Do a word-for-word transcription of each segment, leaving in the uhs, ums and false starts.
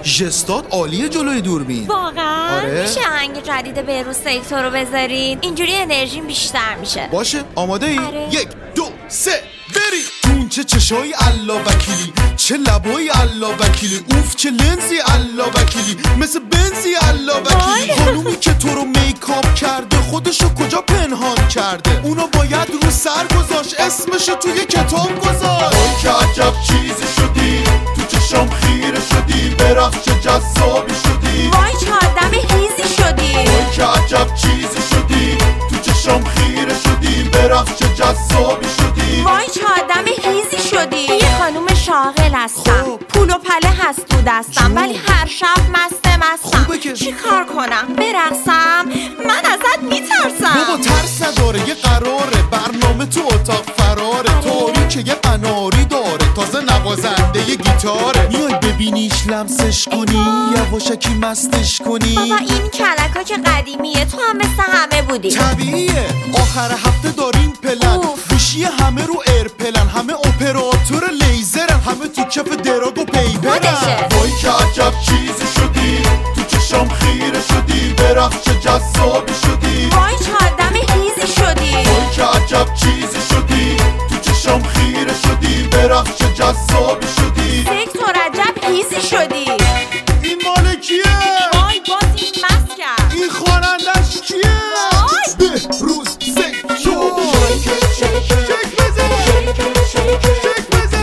ژستات عالیه جلوی دوربین. واقعا؟ آره. میشه آهنگ جدید بهروز سکتور رو بذارین؟ اینجوری انرژیم بیشتر میشه. باشه آماده ای؟ آره. یک دو سه بری. اون چه چشای الله وکیلی، چه لبای الله وکیلی، اوف چه لنزی الله وکیلی، مثل بنزی الله وکیلی. خانومی که تو رو میکاپ کرده خودشو کجا پنهان کرده؟ اونو باید رو سر گذاشت، اسمشو توی کتاب گذاشت. وای که عجب چیزی شدی، تو چشام خیره شدی، برقص چه جذابی شدی. وای چه آدم هیزی شدی. وای که عجب چیزی شدی، تو چشام خیره شدی، برقص چه جذابی شدی. وای چه آدم هیزی شدی. یه خانوم شاغل هستم، خب. پول و پله هست تو دستم، ولی هر شب مسته مستم. خوبه که- چی کار کنم؟ برقصم؟ من ازت میترسم. بابا ترس نداره، یه قراره برنامه تو اتاق فراره. طوری که یه قناری داره، تازه نوازنده یه گیتاره. میای ببینیش لمسش کنی، یواشکی مستش کنی. بابا این کلکا که قدیمیه، تو هم مثل همه بودی. طبیعیه، آخر هفته داریم پلن، اوف. گوشی همه رو ایرپلن، همه اپراتور لیزرن، همه تو کف دراگ و پیپرن. خودشه. وای که عجب چیزی شدی، تو چشام خیره شدی، برقص چه جذابی شدی. وای چه آدم هیزی شدی. وای که عجب چیزی شدی، تو چشام خیره شدی، برقص چه جذابی شدی. سکتور عجب هیزی شدی. این مال کیه؟ وای باز این مست کرد. این خوانندش کیه؟ وای. بهروز سکتور. شک بزن، شک بزن،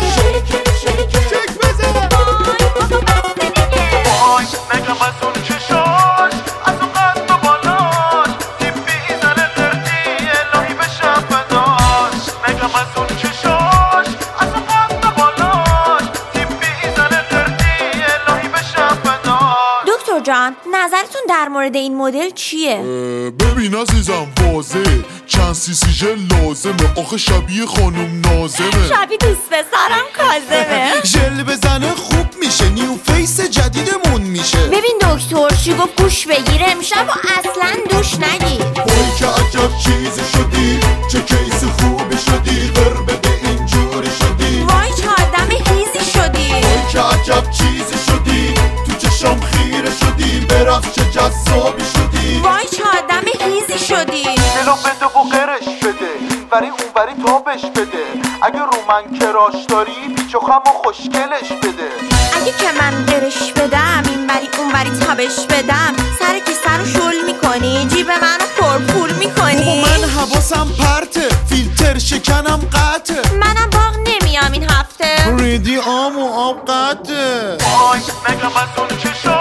شک بزن. وای بابا بسته دیگه. وای نگم از اون چشاش، از اون قد و بالاش، تیپی زنه دردی الهی بشم فداش. نگم از اون چشاش، از اون قد و بالاش، تیپی زنه دردی الهی بشم فداش. دکتر جان نظرتون در مورد این مدل چیه؟ ببین عزیزم واضحه، چند سی سی ژل لازمه، آخه شبیه خانم نازمه. شبیه دوست پسرم کاظمه. ژل بزنه خوب میشه، نیو فیس جدیدمون میشه. ببین دکتر چی گفت، گوش بگیر امشب و اصلا دوش نگیر. وای که عجب چیزی شدی، چه کیس خوبی شدی، غربه به اینجوری شدی. وای چه آدم هیزی شدی. وای که عجب چیزی شدی، تو چشام خیره شدی، برقص چه جذابی شدی. وای چه آدم هیزی شدی. دلو بده و غرش بده، اینوری اونوری تابش بده. اگه رو من کراش داری پیچ و خم و خوشگلش بده. اگه که من قرش بدم این بری اون بری تابش بدم، سر کیسه رو شل میکنی، جیب منو پرپول میکنی. بابا من حواسم پرته، فیلتر شکنم قطعه. منم باغ نمیام این هفته. ریدی آم و آب قطعه. وای نگم از اون چشاش،